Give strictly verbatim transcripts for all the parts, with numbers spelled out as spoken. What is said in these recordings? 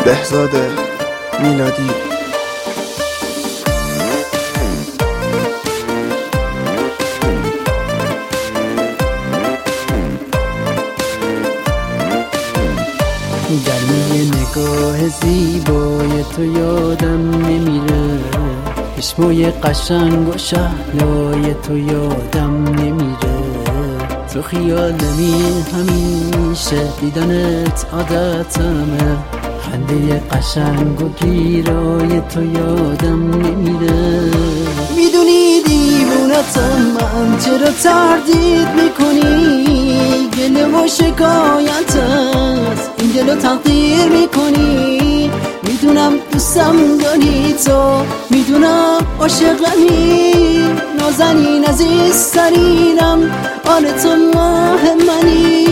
بهزاد میلادی. گرمی نگاه زیبای تو یادم نمیره، چشمای قشنگ و شهلای تو یادم نمیره. تو خیالمی همیشه، دیدنت عادتمه، خنده قشنگ و گیرای تو یادم نمیره. میدونی دیوونتم من، چرا تردید میکنی؟ گله و شکایتت این دلو تقدیر میکنی. میدونم دوستم داری تو، میدونم عاشقمی، نازنین عزیزترینم، آره تو ماه منی.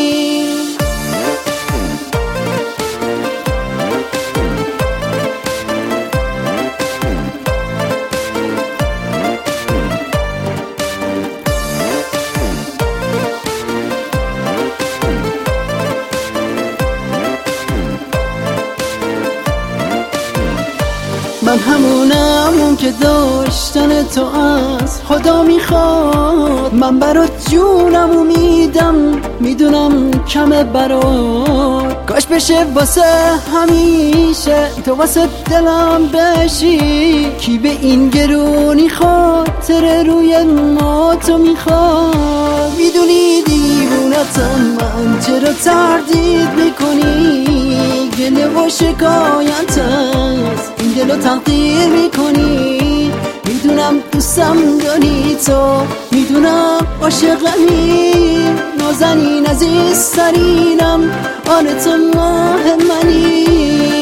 من همونم اون که داشتن تو از خدا میخواد. من برات جونمو میدم، میدونم کمه برات، کاش بشه واسه همیشه تو واسه دلم بشی. کی به این گرونی خاطر روی ما تو میخواد؟ میدونی دیوونتم من، چرا تردید میکنی؟ گله و شکایتت این دلو تقدیر میکنی. میدونم دوستم داری تو، میدونم عاشقمی، نازنین عزیزترینم، آره تو ماه منی.